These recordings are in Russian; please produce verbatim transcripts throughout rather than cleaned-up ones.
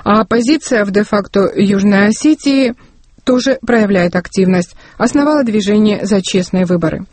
А оппозиция в де-факто Южной Осетии тоже проявляет активность. Основала движение «За честные выборы».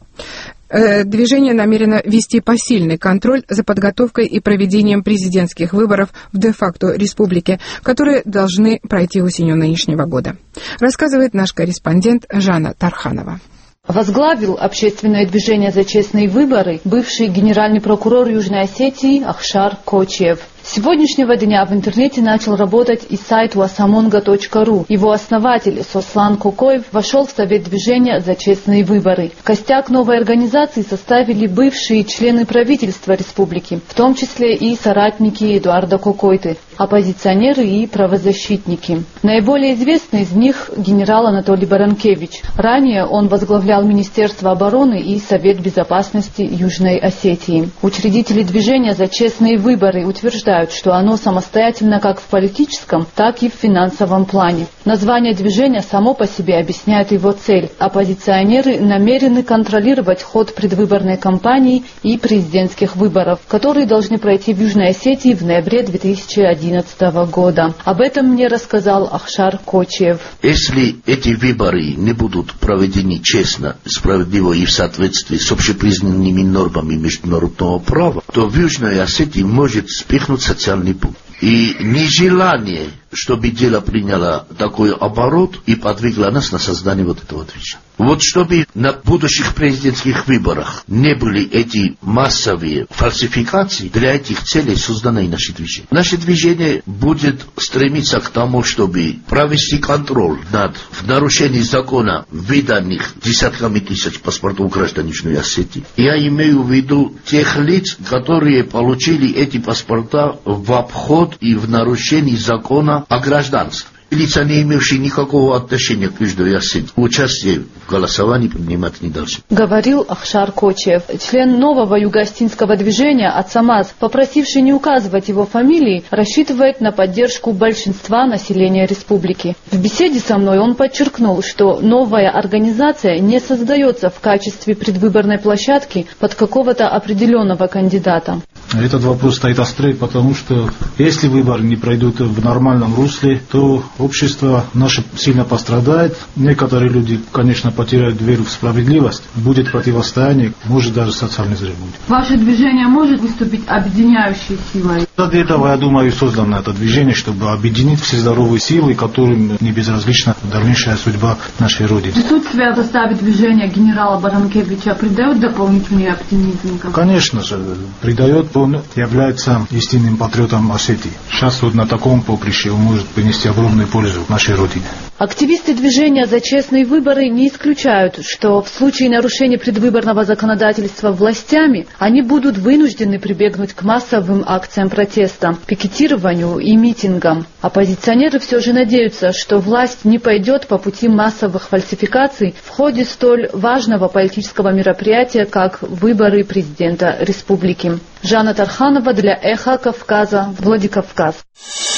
Движение намерено вести посильный контроль за подготовкой и проведением президентских выборов в де-факто республике, которые должны пройти осенью нынешнего года, рассказывает наш корреспондент Жанна Тарханова. Возглавил общественное движение «За честные выборы» бывший генеральный прокурор Южной Осетии Ахшар Кочиев. С сегодняшнего дня в интернете начал работать и сайт уасамонга точка ру. Его основатель Сослан Кокоев вошел в совет движения «За честные выборы». Костяк новой организации составили бывшие члены правительства республики, в том числе и соратники Эдуарда Кокойты, оппозиционеры и правозащитники. Наиболее известный из них генерал Анатолий Баранкевич. Ранее он возглавлял Министерство обороны и Совет безопасности Южной Осетии. Учредители движения «За честные выборы» утверждают, что оно самостоятельно как в политическом, так и в финансовом плане. Название движения само по себе объясняет его цель. Оппозиционеры намерены контролировать ход предвыборной кампании и президентских выборов, которые должны пройти в Южной Осетии в ноябре две тысячи одиннадцатого года. Об этом мне рассказал Ахшар Кочиев. Если эти выборы не будут проведены честно, справедливо и в соответствии с общепризнанными нормами международного права, то в Южной Осетии может спихнуть социальный путь. И нежелание, чтобы дело приняло такой оборот и подвигло нас на создание вот этого движения. Вот чтобы на будущих президентских выборах не были эти массовые фальсификации, для этих целей создано и наше движение. Наше движение будет стремиться к тому, чтобы провести контроль над в нарушении закона выданных десятками тысяч паспортов граждан Южной Осетии. Я имею в виду тех лиц, которые получили эти паспорта в обход и в нарушении закона о гражданстве. Лица, не имеющие никакого отношения к Южной Осетии, участие в голосовании принимать не должны. Говорил Ахшар Кочиев, член нового юго-осетинского движения «Ацамаз», попросивший не указывать его фамилии, рассчитывает на поддержку большинства населения республики. В беседе со мной он подчеркнул, что новая организация не создается в качестве предвыборной площадки под какого-то определенного кандидата. Этот вопрос стоит острее, потому что если выборы не пройдут в нормальном русле, то общество наше сильно пострадает. Некоторые люди, конечно, потеряют веру в справедливость. Будет противостояние, может даже социальный взрыв будет. Ваше движение может выступить объединяющей силой? Для этого, я думаю, создано это движение, чтобы объединить все здоровые силы, которым не безразлична дальнейшая судьба нашей Родины. Присутствие в составе движения генерала Баранкевича придает дополнительный оптимизм? Конечно же, придает. Он является истинным патриотом Осетии. Сейчас вот на таком поприще он может принести огромную пользу нашей Родине. Активисты движения «За честные выборы» не исключают, что в случае нарушения предвыборного законодательства властями они будут вынуждены прибегнуть к массовым акциям протеста, пикетированию и митингам. Оппозиционеры все же надеются, что власть не пойдет по пути массовых фальсификаций в ходе столь важного политического мероприятия, как выборы президента республики. Жанна Тарханова для Эхо Кавказа, Владикавказ.